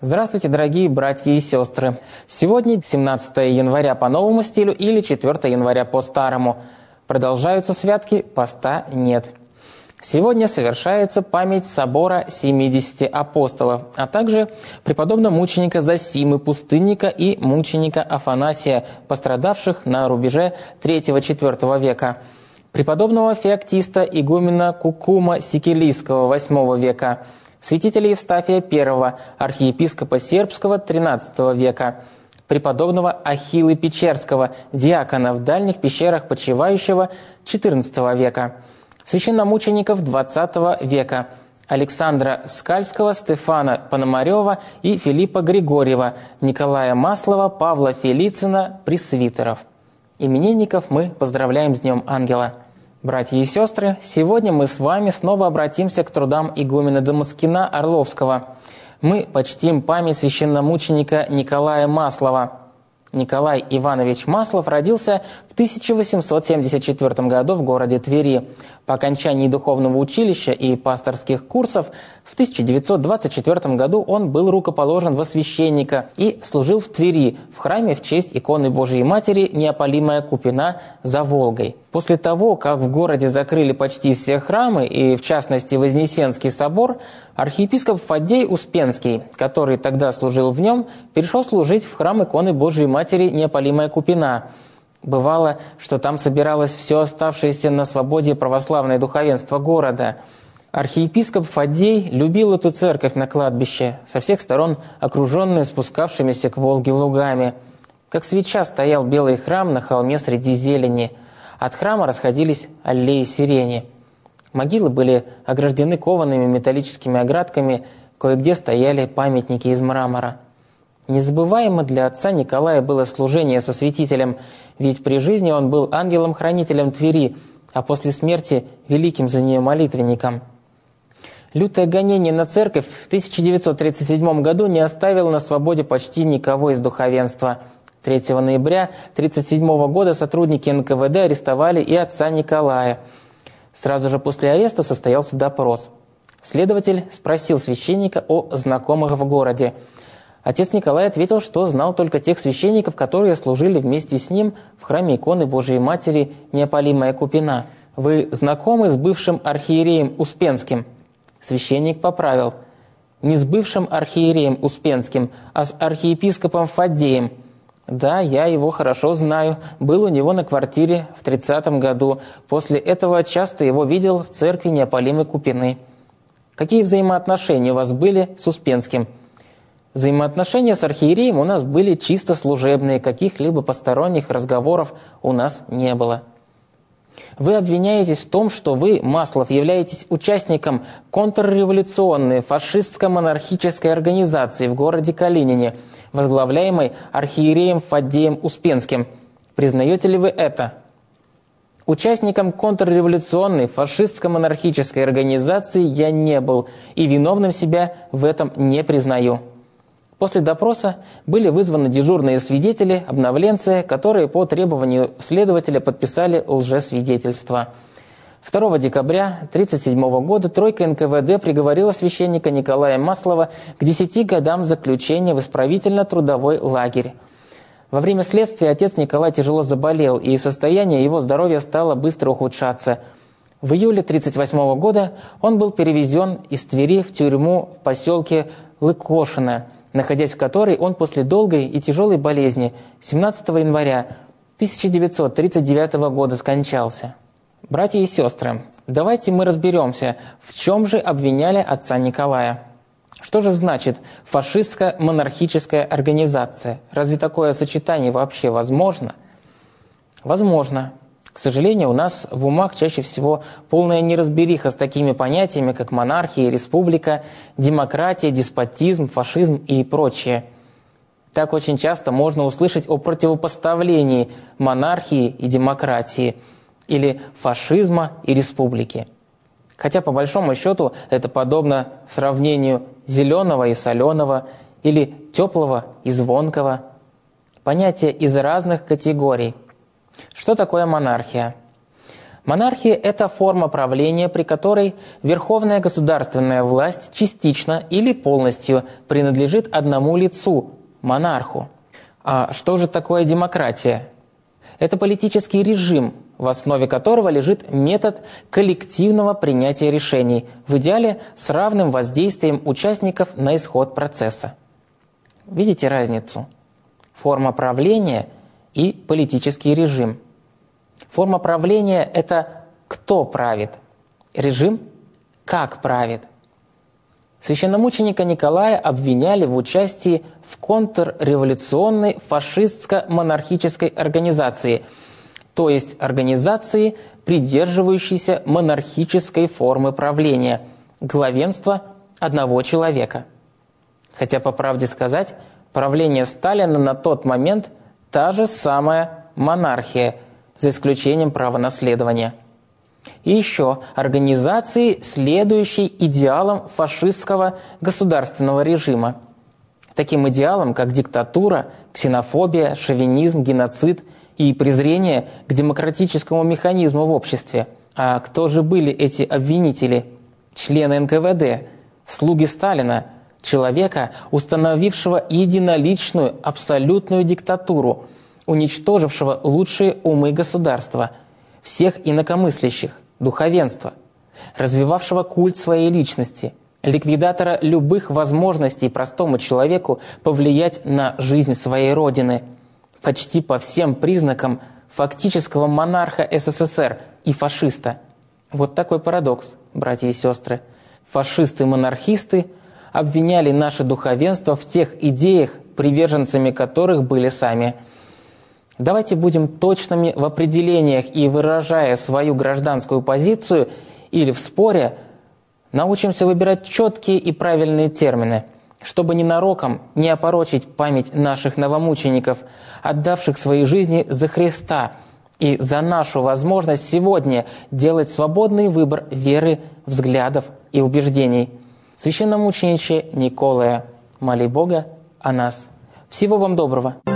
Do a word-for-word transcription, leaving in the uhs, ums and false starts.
Здравствуйте, дорогие братья и сестры! Сегодня семнадцатое января по новому стилю или четвёртое января по старому. Продолжаются святки, поста нет. Сегодня совершается память собора семидесяти апостолов, а также преподобного мученика Зосимы, пустынника и мученика Афанасия, пострадавших на рубеже третьего-четвёртого века, преподобного Феоктиста, игумена Кукума Сикилийского восьмого века, святителя Евстафия I, архиепископа Сербского тринадцатого века, преподобного Ахиллы Печерского, диакона в дальних пещерах почивающего четырнадцатого века, священномучеников двадцатого века, Александра Скальского, Стефана Пономарева и Филиппа Григорьева, Николая Маслова, Павла Фелицина, пресвитеров. Именинников мы поздравляем с Днем Ангела. Братья и сестры, сегодня мы с вами снова обратимся к трудам игумена Дамаскина Орловского. Мы почтим память священномученика Николая Маслова. Николай Иванович Маслов родился в тысяча восемьсот семьдесят четвёртом году в городе Твери. По окончании духовного училища и пасторских курсов в тысяча девятьсот двадцать четвёртом году он был рукоположен во священника и служил в Твери, в храме в честь иконы Божией Матери Неопалимая Купина за Волгой. После того, как в городе закрыли почти все храмы, и в частности Вознесенский собор, архиепископ Фаддей Успенский, который тогда служил в нем, перешел служить в храм иконы Божией Матери Неопалимая Купина. Бывало, что там собиралось все оставшееся на свободе православное духовенство города. Архиепископ Фаддей любил эту церковь на кладбище, со всех сторон окруженную спускавшимися к Волге лугами. Как свеча стоял белый храм на холме среди зелени. От храма расходились аллеи сирени. Могилы были ограждены коваными металлическими оградками, кое-где стояли памятники из мрамора. Незабываемо для отца Николая было служение со святителем, ведь при жизни он был ангелом-хранителем Твери, а после смерти – великим за нее молитвенником. Лютое гонение на церковь в тысяча девятьсот тридцать седьмом году не оставило на свободе почти никого из духовенства. третьего ноября тысяча девятьсот тридцать седьмого года сотрудники эн ка вэ дэ арестовали и отца Николая. Сразу же после ареста состоялся допрос. Следователь спросил священника о знакомых в городе. Отец Николай ответил, что знал только тех священников, которые служили вместе с ним в храме иконы Божией Матери Неопалимая Купина. «Вы знакомы с бывшим архиереем Успенским?» Священник поправил. «Не с бывшим архиереем Успенским, а с архиепископом Фаддеем». «Да, я его хорошо знаю. Был у него на квартире в тридцатом году. После этого часто его видел в церкви Неопалимой Купины». «Какие взаимоотношения у вас были с Успенским?» «Взаимоотношения с архиереем у нас были чисто служебные, каких-либо посторонних разговоров у нас не было». «Вы обвиняетесь в том, что вы, Маслов, являетесь участником контрреволюционной фашистско-монархической организации в городе Калинине, возглавляемой архиереем Фаддеем Успенским. Признаете ли вы это?» «Участником контрреволюционной фашистско-монархической организации я не был и виновным себя в этом не признаю». После допроса были вызваны дежурные свидетели, обновленцы, которые по требованию следователя подписали лжесвидетельство. второго декабря тысяча девятьсот тридцать седьмого года тройка эн ка вэ дэ приговорила священника Николая Маслова к десяти годам заключения в исправительно-трудовой лагерь. Во время следствия отец Николай тяжело заболел, и состояние его здоровья стало быстро ухудшаться. В июле тысяча девятьсот тридцать восьмого года он был перевезен из Твери в тюрьму в поселке Лыкошино, находясь в которой он после долгой и тяжелой болезни семнадцатого января тысяча девятьсот тридцать девятого года скончался. Братья и сестры, давайте мы разберемся, в чем же обвиняли отца Николая. Что же значит фашистско-монархическая организация? Разве такое сочетание вообще возможно? Возможно. К сожалению, у нас в умах чаще всего полная неразбериха с такими понятиями, как монархия, республика, демократия, деспотизм, фашизм и прочее. Так очень часто можно услышать о противопоставлении монархии и демократии или фашизма и республики. Хотя, по большому счету, это подобно сравнению зеленого и соленого или теплого и звонкого. Понятия из разных категорий. Что такое монархия? Монархия – это форма правления, при которой верховная государственная власть частично или полностью принадлежит одному лицу – монарху. А что же такое демократия? Это политический режим, в основе которого лежит метод коллективного принятия решений, в идеале с равным воздействием участников на исход процесса. Видите разницу? Форма правления и политический режим. Форма правления – это кто правит, режим – как правит. Священномученика Николая обвиняли в участии в контрреволюционной фашистско-монархической организации, то есть организации, придерживающейся монархической формы правления, главенства одного человека. Хотя, по правде сказать, правление Сталина на тот момент та же самая монархия, за исключением права наследования. И еще организации, следующей идеалам фашистского государственного режима. Таким идеалам, как диктатура, ксенофобия, шовинизм, геноцид и презрение к демократическому механизму в обществе. А кто же были эти обвинители? Члены эн ка вэ дэ, слуги Сталина, человека, установившего единоличную абсолютную диктатуру, уничтожившего лучшие умы государства, всех инакомыслящих, духовенства, развивавшего культ своей личности, ликвидатора любых возможностей простому человеку повлиять на жизнь своей родины, почти по всем признакам фактического монарха эс эс эс эр и фашиста. Вот такой парадокс, братья и сестры. Фашисты-монархисты обвиняли наше духовенство в тех идеях, приверженцами которых были сами. Давайте будем точными в определениях и, выражая свою гражданскую позицию или в споре, научимся выбирать четкие и правильные термины, чтобы ненароком не опорочить память наших новомучеников, отдавших свои жизни за Христа и за нашу возможность сегодня делать свободный выбор веры, взглядов и убеждений. Священномучениче Николая, моли Бога о нас. Всего вам доброго!